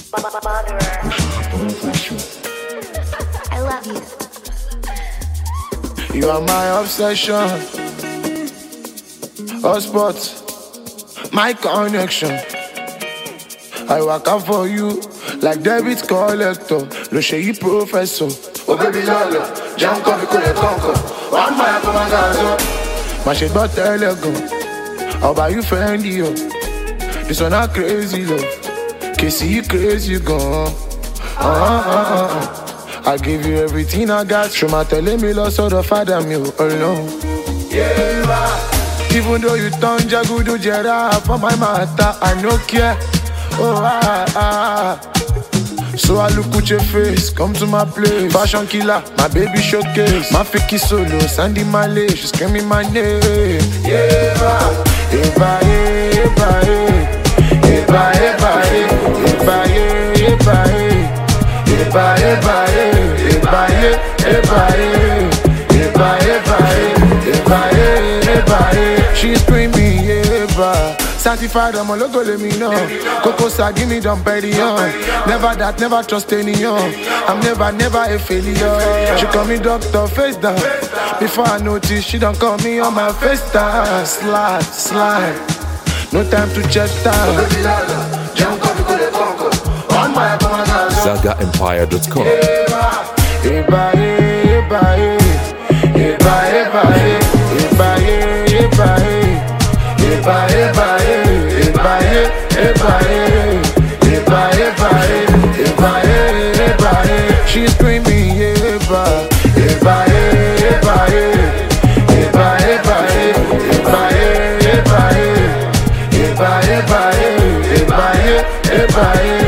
I love you. You are my obsession. Hotspot, my connection. I work out for you like debit collector. Lo ṣe yí professor. Oh baby lolo, jẹun kọ́ mi kò lè kọ́kọ́. Wàá máa kó máa ga ọ̀zọ́. Má ṣe gbọ́ tẹ́lẹ̀ gan. I'll buy you Fendi yo. This one not crazy love. Kèsì yí crazy gan. I give you everything I got. Ṣùgbọ́n tẹ̀lé mi lọ sọ́dọ̀ fada mi ò alone. Even though you turn jagudu jera for my matter, I no care. So I look at your face, come to my place. Fashion killer, my baby showcase. My fiki solo, Sandy Malay, she screaming my name. Eba, eba, eba, eba, eba, eba, eba, eba, eba, eba, eba, eba, she's screaming, eba. Sanctified, I'm a logo, let me know. Coco Sa, give me dumb petty, Never that, never trust anyone. I'm never a failure. She call me doctor, face down. Before I notice, she don't call me on my face down. Slide. No time to check time. SagaEmpire.com. Eba, eba, eba, eba, eba, eba, eba, eba, eba, eba, she's screaming, eba, eba, eba, eba, eba, eba, eba, eba, eba, eba, eba,